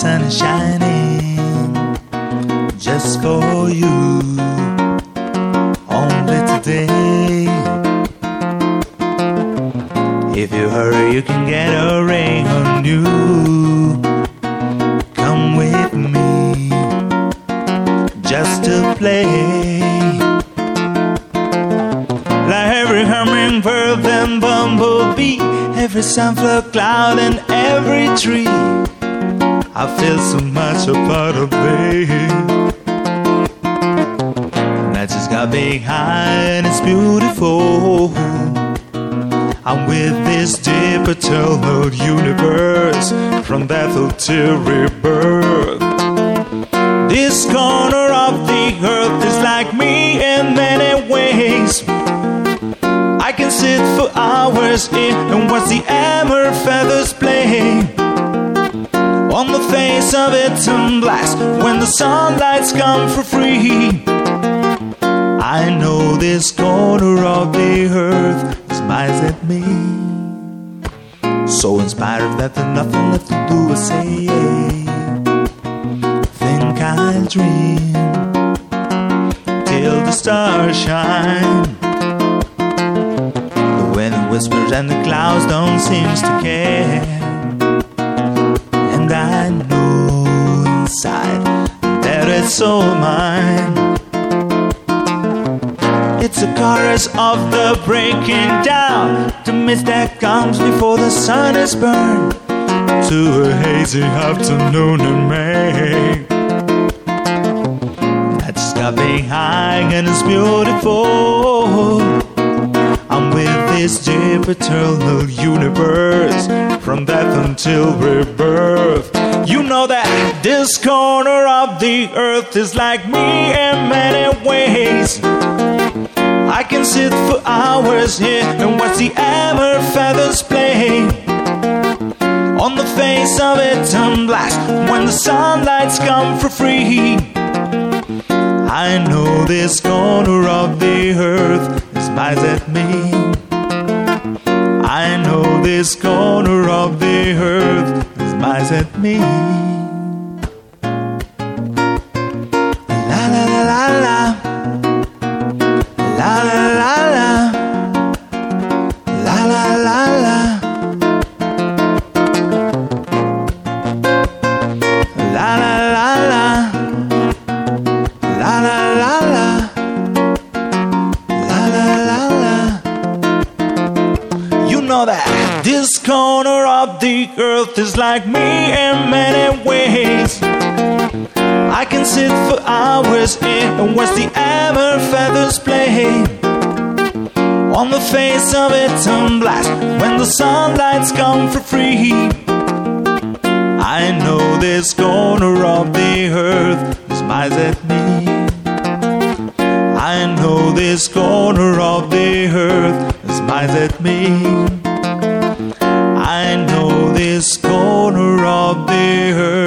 sun is shining just for you. Only today. If you hurry, you can get a ring on you. Come with me just to play. Like every hummingbird and bumblebee, every sunflower cloud and every tree, I feel so much a part of me. And I just got big high and it's beautiful. I'm with this deep eternal universe, from death to rebirth. This corner of the earth is like me in many ways. I can sit for hours here and watch the hammer feathers play on the face of it and blast when the sunlights come for free. I know this corner of the earth smiles at me. So inspired that there's nothing left to do but say, think I'll dream till the stars shine. The wind whispers and the clouds don't seem to care. And I know inside that it's all mine. It's a chorus of the breaking down, the mist that comes before the sun is burned, to a hazy afternoon in May. I just got behind and it's beautiful. I'm with this deep eternal universe, from death until rebirth. You know that this corner of the earth is like me in many ways. I can sit for hours here and watch the hammer feathers play on the face of it and blast when the sunlights come for free. I know this corner of the earth smiles at me. I know this corner of the earth smiles at me. La la la la la. La la la la, la la la la, la la la la, la la la la, la la la. You know that this corner of the earth is like me in many ways. I can sit for hours here and watch the hammer feathers play on the face of it and blast when the sunlights come for free. I know this corner of the earth smiles at me. I know this corner of the earth smiles at me. I know this corner of the earth